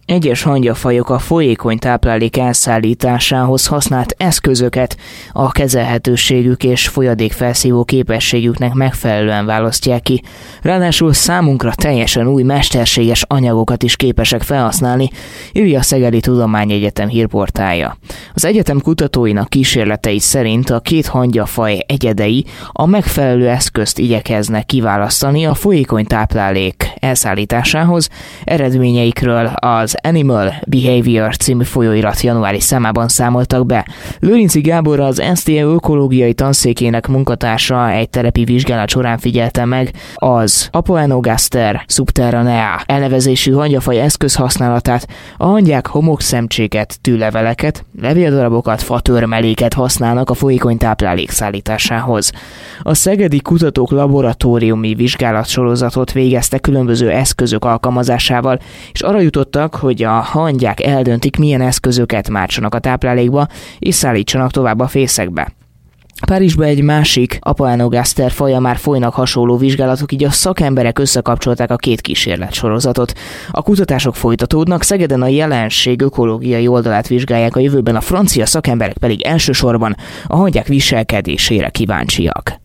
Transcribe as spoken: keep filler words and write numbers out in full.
Egyes hangyafajok a folyékony táplálék elszállításához használt eszközöket a kezelhetőségük és folyadékfelszívó képességüknek megfelelően választják ki. Ráadásul számunkra teljesen új mesterséges anyagokat is képesek felhasználni, írja a Szegedi Tudományegyetem hírportálja. Az egyetem kutatóinak kísérletei szerint a két hangyafaj egyedei a megfelelő eszközt igyekeznek kiválasztani a folyékony táplálék elszállításához. Eredményeikről az Animal Behavior című folyóirat januári számában számoltak be. Lőrinci Gábor, az es té e ökológiai tanszékének munkatársa egy telepi vizsgálat során figyelte meg az Apoenogaster subterranea elnevezésű hangyafaj eszközhasználatát. A hangyák homokszemcséket, tűleveleket, levéldarabokat, fatörmeléket használnak a folyékony táplálék szállításához. A szegedi kutatók laboratóriumi vizsgálatsorozatot végeztek különböző eszközök alkalmazásával, és arra jutottak, hogy a hangyák eldöntik, milyen eszközöket mártsanak a táplálékba, és szállítsanak tovább a fészekbe. Párizsban egy másik Apoenogaster faja már folynak hasonló vizsgálatok, így a szakemberek összekapcsolták a két kísérletsorozatot. A kutatások folytatódnak, Szegeden a jelenség ökológiai oldalát vizsgálják, a jövőben a francia szakemberek pedig elsősorban a hangyák viselkedésére kíváncsiak.